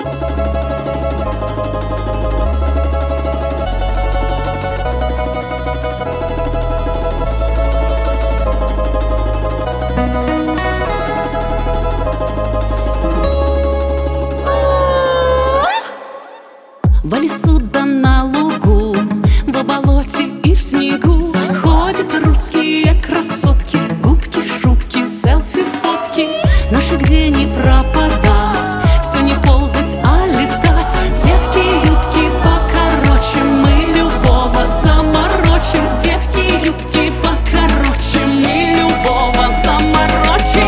В лесу да на лугу, в болоте и в снегу ходят русские красотки, губки, шубки, селфи, фотки. Наши где не пропадать, все не ползать, а летать. Девки, юбки покороче, мы любого заморочим. Девки, юбки покороче, мы любого заморочим.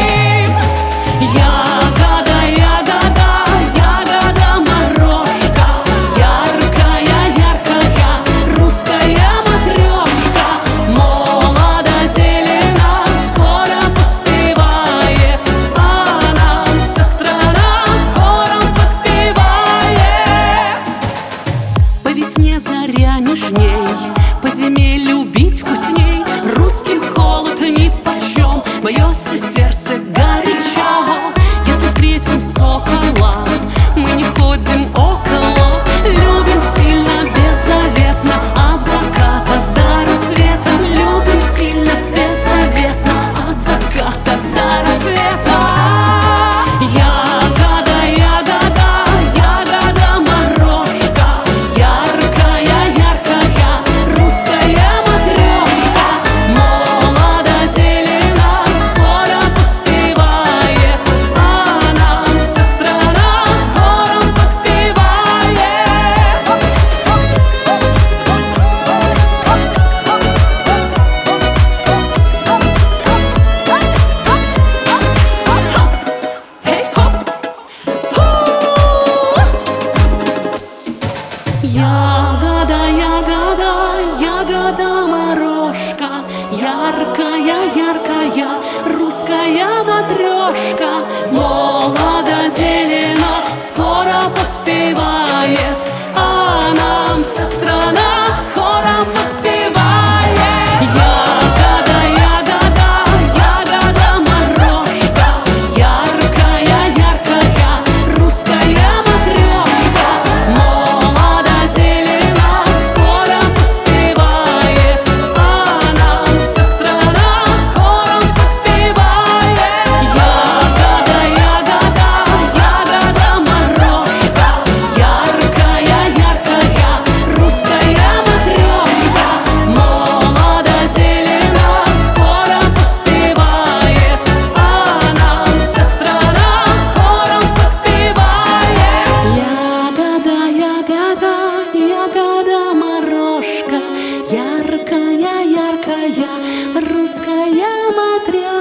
Ягода, ягода, ягода морожка, яркая, яркая, русская матрешка. Молодо зелена, скоро поспевает, а нам вся страна хором подпевает. По весне заря нежней, по зиме любить вкусней. Русским холод нипочем, бьется сердце горячо. Если встретим сокола, мы не ходим около. Любим сильно, беззаветно, от заката до рассвета. Любим сильно, беззаветно, от заката до рассвета. Ягода, ягода, ягода морожка, яркая, яркая, русская матрешка. Молодо зелена, скоро поспевает, а нам вся страна хором подпевает. Ягода, ягода, ягода морожка, яркая, яркая, русская матрешка. Молодо зелена, скоро поспевает, а нам вся страна хором подпевает. Ягода, ягода, ягода морожка, яркая, яркая, русская матрешка. Молодо зелена, скоро поспевает, а нам вся страна хором подпевает. Ягода, ягода, ягода морожка, яркая, яркая, русская матрешка. Молодо зелена, скоро поспевает, а нам вся страна хором подпевает. Ягода, ягода, ягода морожка, яркая, яркая, русская матрешка.